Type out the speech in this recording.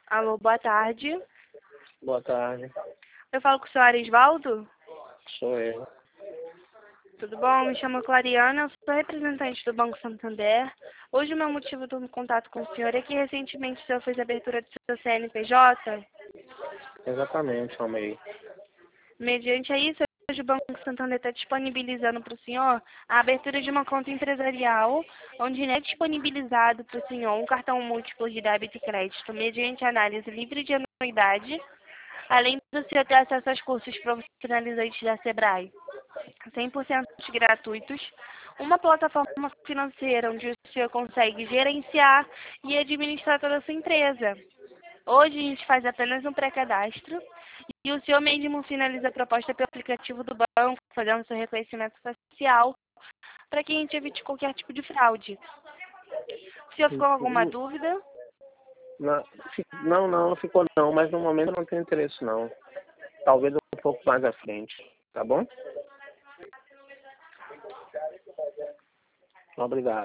Alô, boa tarde. Boa tarde, Eu falo com o senhor Arisvaldo? sou eu. Tudo bom? Me chamo Clariana, eu sou representante do Banco Santander. Hoje o meu motivo de contato com o senhor é que recentemente o senhor fez a abertura do seu CNPJ. Exatamente, Almei. Mediante a isso, hoje o Banco Santander está disponibilizando para o senhor a abertura de uma conta empresarial, onde é disponibilizado para o senhor um cartão múltiplo de débito e crédito, mediante análise livre de anuidade, além do senhor ter acesso aos cursos profissionalizantes da Sebrae, 100% gratuitos, uma plataforma financeira onde o senhor consegue gerenciar e administrar toda a sua empresa. Hoje a gente faz apenas um pré-cadastro e o senhor mesmo finaliza a proposta pelo aplicativo do banco, fazendo seu reconhecimento facial, para que a gente evite qualquer tipo de fraude. O senhor ficou com alguma dúvida? Não ficou não, mas no momento eu não tenho interesse não. Talvez um pouco mais à frente, tá bom? Obrigado.